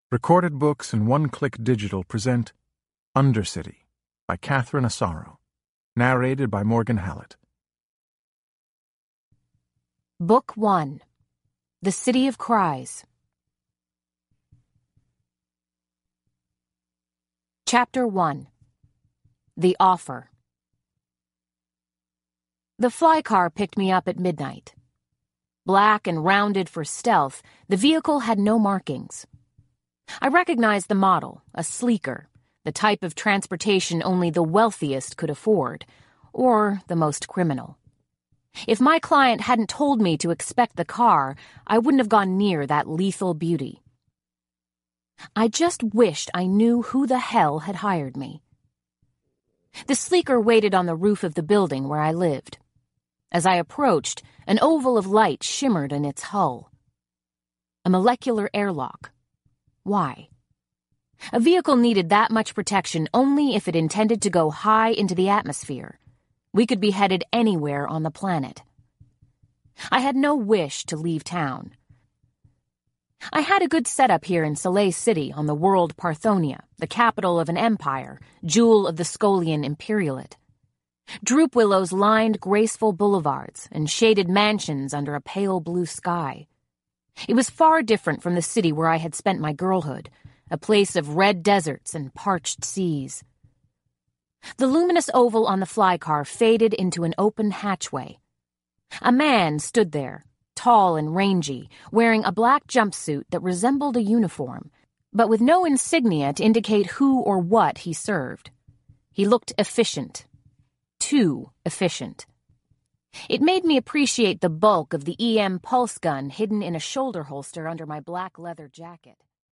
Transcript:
Recorded Books and One Click Digital present Undercity by Catherine Asaro, narrated by Morgan Hallett. Book 1. The City of Cries. Chapter 1. The Offer. The fly car picked me up at midnight. Black and rounded for stealth, the vehicle had no markings. I recognized the model, a sleeker, the type of transportation only the wealthiest could afford, or the most criminal. If my client hadn't told me to expect the car, I wouldn't have gone near that lethal beauty. I just wished I knew who the hell had hired me. The sleeker waited on the roof of the building where I lived. As I approached, an oval of light shimmered in its hull. A molecular airlock. Why? A vehicle needed that much protection only if it intended to go high into the atmosphere. We could be headed anywhere on the planet. I had no wish to leave town. I had a good setup here in Soleil City on the world Parthonia, the capital of an empire, jewel of the Scolian Imperialate. Droop willows lined graceful boulevards and shaded mansions under a pale blue sky. It was far different from the city where I had spent my girlhood, a place of red deserts and parched seas. The luminous oval on the fly car faded into an open hatchway. A man stood there, tall and rangy, wearing a black jumpsuit that resembled a uniform, but with no insignia to indicate who or what he served. He looked efficient. Too efficient. It made me appreciate the bulk of the EM pulse gun hidden in a shoulder holster under my black leather jacket.